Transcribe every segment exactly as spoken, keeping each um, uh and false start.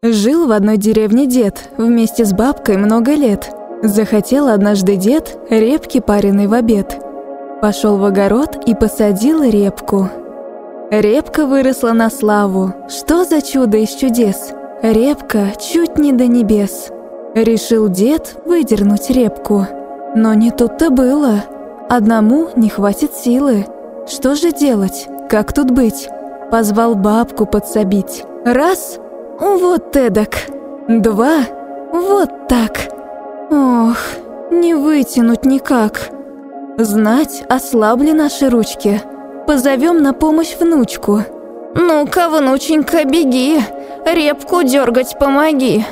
Жил в одной деревне дед вместе с бабкой много лет. Захотел однажды дед репки пареной в обед. Пошел в огород и посадил репку. Репка выросла на славу. Что за чудо из чудес? Репка чуть не до небес. Решил дед выдернуть репку. Но не тут-то было. Одному не хватит силы. Что же делать? Как тут быть? Позвал бабку подсобить. Раз — вот эдак. Два — вот так. Ох, не вытянуть никак. Знать, ослабли наши ручки. Позовем на помощь внучку. Ну-ка, внученька, беги, репку дергать помоги.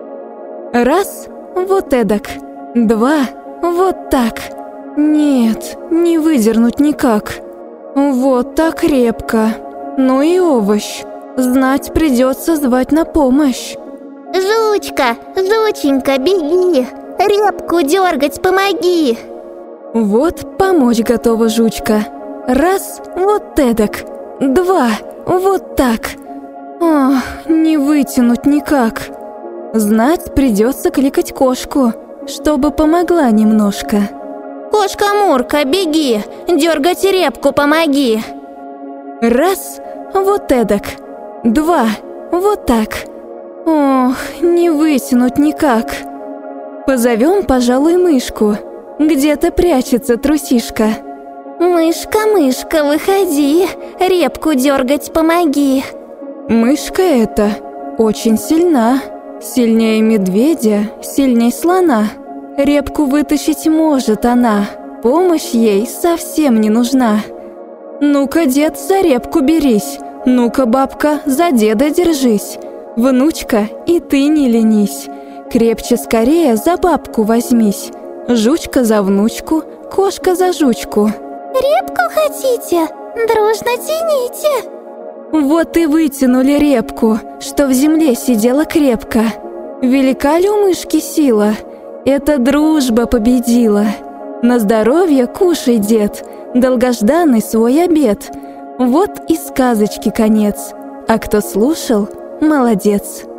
Раз — вот эдак. Два — вот так. Нет, не выдернуть никак. Вот так репка. Ну и овощ. Знать, придется звать на помощь. Жучка, жученька, беги, репку дергать помоги. Вот помочь готова жучка. Раз — вот эдак. Два — вот так. Ох, не вытянуть никак. Знать, придется кликать кошку, чтобы помогла немножко. Кошка-мурка, беги, дергать репку помоги. Раз — вот эдак. Два — вот так. Ох, не вытянуть никак. Позовем, пожалуй, мышку. Где-то прячется трусишка. Мышка, мышка, выходи, репку дергать помоги. Мышка эта очень сильна. Сильнее медведя, сильней слона. Репку вытащить может она. Помощь ей совсем не нужна. Ну-ка, дед, за репку берись. Ну-ка, бабка, за деда держись. Внучка, и ты не ленись. Крепче скорее за бабку возьмись. Жучка за внучку, кошка за жучку. Репку хотите? Дружно тяните. Вот и вытянули репку, что в земле сидела крепко. Велика ли у мышки сила? Эта дружба победила. На здоровье кушай, дед, долгожданный свой обед. Вот и сказочки конец. А кто слушал, молодец.